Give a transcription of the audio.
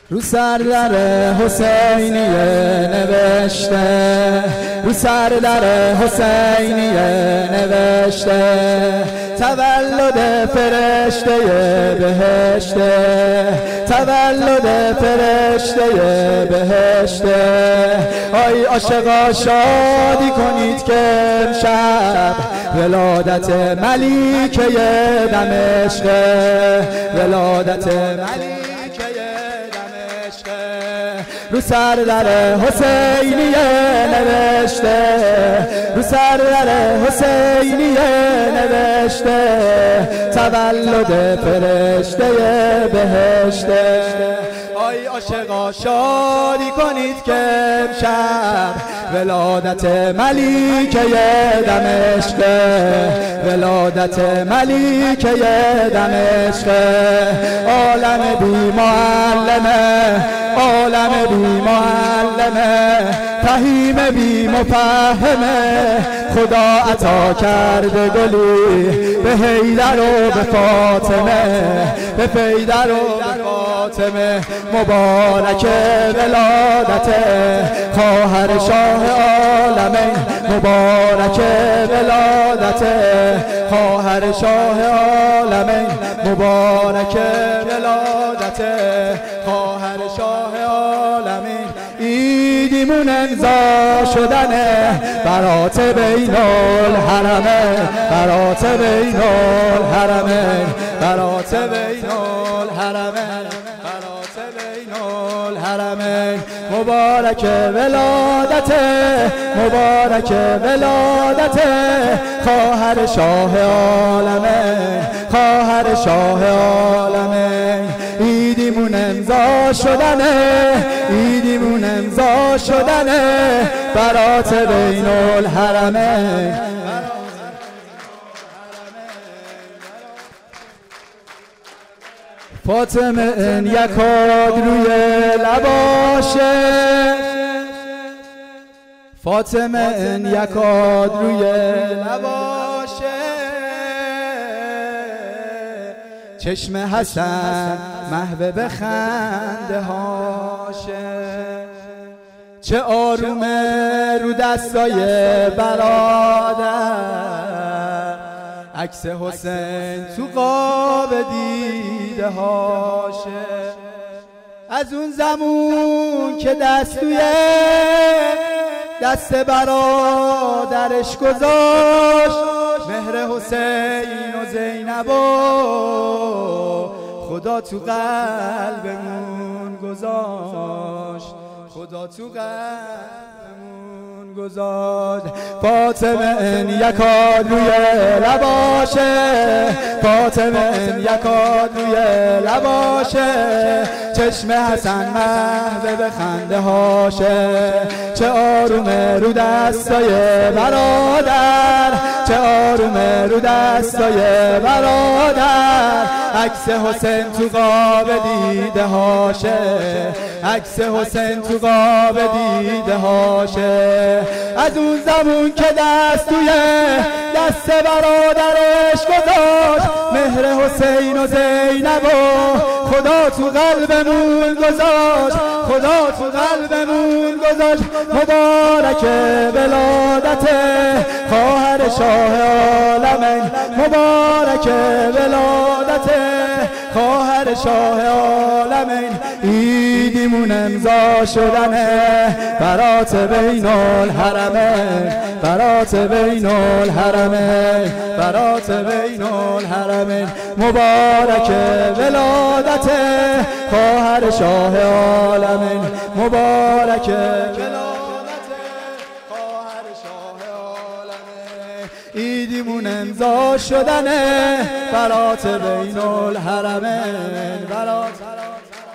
رو سردر حسینیه نوشته، رو سردر حسینیه نوشته، تولد فرشته بهشته، تولد فرشته بهشته. آی عاشقا شادی کنید که امشب ولادت ملیکه دمشق، ولادت ملیکه رو سردر حسینیه نوشته، رو سردر حسینیه نوشته، تولد فرشته بهشته. آی عاشقا شادی کنید که امشب ولادت ملیکه دمشق، ولادت ملیکه دمشق. عالم بی معلمه، عالم بی معلمه، فهیم بی مفهمه، خدا عطا کرده گلی به حیدر و به فاطمه، به پیدر و به فاطمه. مبارک ولادت خواهر شاه عالمین، مبارک ولادت خواهر شاه عالمین، مبارک ولادت خواهر شاه عالمین. ایدیمون امضا شدنه برات بین الحرمین، برات بین الحرمین، برات بین الحرمین، برات بین الحرمین. مبارک ولادت، مبارک ولادت خواهر شاه عالمین، خواهر شاه عالمین. ایدیمون امضا شدنه، ایدیمون امضا شدنه برات بین الحرمین. فاطمه این یکاد روی لباشه، فاطمه این یکاد روی لباشه، چشم حسن محو به خنده هاشه. چه آرومه رو دستای برادر، عکس حسین تو قاب دیده هاشه. از اون زمون که دستوی دست برادرش گذاشت، مهر حسین و زینب و خدا تو قلبمون گذاشت، خدا تو قلبمون گذاشت. فاطمه این یکاد روی لباشه، فاطمه این یکاد روی لباشه، چشم حسن محو به خنده هاشه. چه آرومه رو دستای برادر، چه آرومه رو دستای برادر، عکس حسین تو قاب دیده هاشه، عکس حسین تو قاب دیده هاشه. از اون زمان که دستوی دست برادرش گذاشت، مهر حسین و زینب و خدا تو قلبمون گذاشت، خدا تو قلبمون گذاشت. مبارک ولادت خواهر شاه عالمین، مبارک ولادت خواهر شاه عالمین. ایدیمون امضا شدنه برات بین الحرمین، برات بین الحرمین، برات بین الحرمین. مبارک ولادت خواهر شاه عالمین، مبارک ولادت خواهر شاه عالمین. ایدیمون امضا شدنه برات بین الحرمین، برات